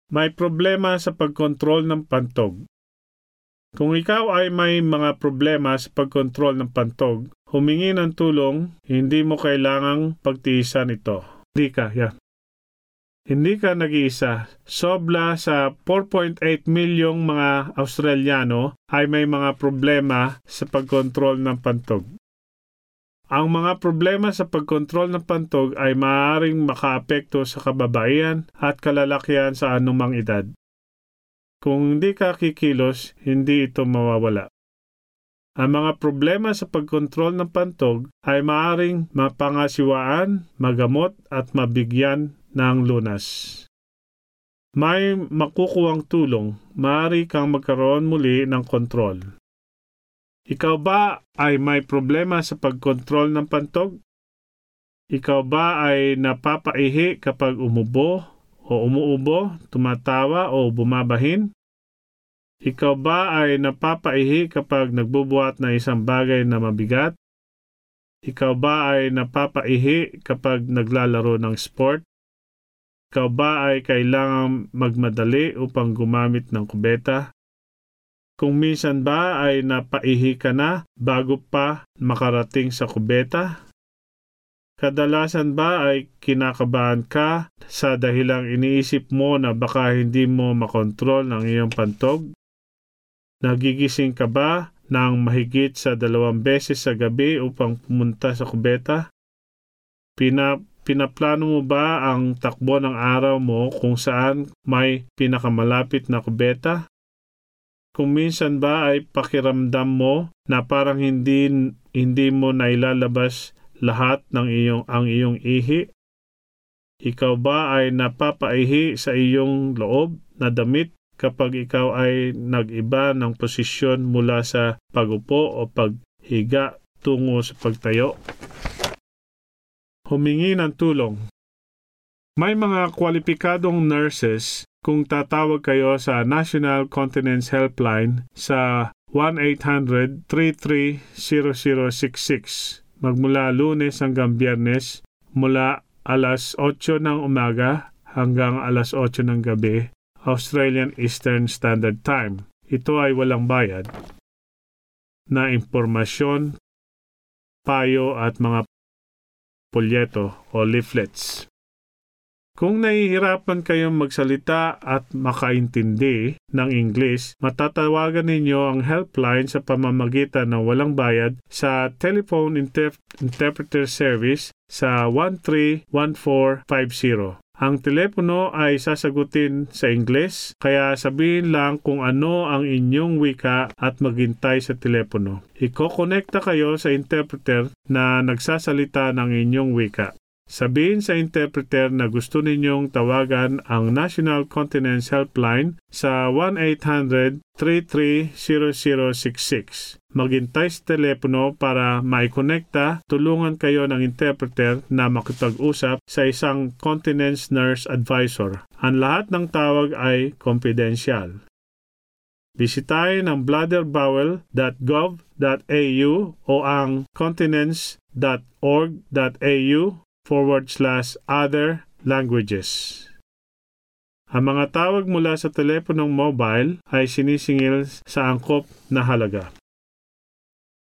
May problema sa pagkontrol ng pantog. Kung ikaw ay may mga problema sa pagkontrol ng pantog, humingi ng tulong, hindi mo kailangang pagtiisan ito. Hindi ka nag-iisa. Sobra sa 4.8 milyong mga Australiano ay may mga problema sa pagkontrol ng pantog. Ang mga problema sa pagkontrol ng pantog ay maaaring makaapekto sa kababaihan at kalalakihan sa anumang edad. Kung hindi ka kikilos, hindi ito mawawala. Ang mga problema sa pagkontrol ng pantog ay maaaring mapangasiwaan, magamot at mabigyan ng lunas. May makukuhang tulong, maaari kang magkaroon muli ng kontrol. Ikaw ba ay may problema sa pagkontrol ng pantog? Ikaw ba ay napapaihi kapag umubo o umuubo, tumatawa o bumabahin? Ikaw ba ay napapaihi kapag nagbubuhat ng isang bagay na mabigat? Ikaw ba ay napapaihi kapag naglalaro ng sport? Ikaw ba ay kailangang magmadali upang gumamit ng kubeta? Kung minsan ba ay napaihi ka na bago pa makarating sa kubeta? Kadalasan ba ay kinakabahan ka sa dahilang iniisip mo na baka hindi mo makontrol ang iyong pantog? Nagigising ka ba ng mahigit sa 2 beses sa gabi upang pumunta sa kubeta? Pinaplano mo ba ang takbo ng araw mo kung saan may pinakamalapit na kubeta? Kung minsan ba ay pakiramdam mo na parang hindi mo nailalabas lahat ng ang iyong ihi? Ikaw ba ay napapaihi sa iyong loob na damit kapag ikaw ay nag-iba ng posisyon mula sa pag-upo o paghiga tungo sa pagtayo? Humingi ng tulong. May mga kwalipikadong nurses kung tatawag kayo sa National Continence Helpline sa 1-800-33-0066 magmula Lunes hanggang Biyernes mula alas 8 ng umaga hanggang alas 8 ng gabi, Australian Eastern Standard Time. Ito ay walang bayad na impormasyon, payo at mga polyeto o leaflets. Kung nahihirapan kayong magsalita at makaintindi ng English, matatawagan ninyo ang helpline sa pamamagitan ng walang bayad sa Telephone Interpreter Service sa 131450. Ang telepono ay sasagutin sa Ingles, kaya sabihin lang kung ano ang inyong wika at maghintay sa telepono. Iko-konekta kayo sa interpreter na nagsasalita ng inyong wika. Sabihin sa interpreter na gusto ninyong tawagan ang National Continence Helpline sa 1-800-33-0066. Maghintay sa telepono para maikonekta, tulungan kayo ng interpreter na makipag-usap sa isang Continence Nurse Advisor. Ang lahat ng tawag ay confidential. Bisitahin ang bladderbowel.gov.au o ang continence.org.au/other languages. Ang mga tawag mula sa teleponong mobile ay sinisingil sa angkop na halaga.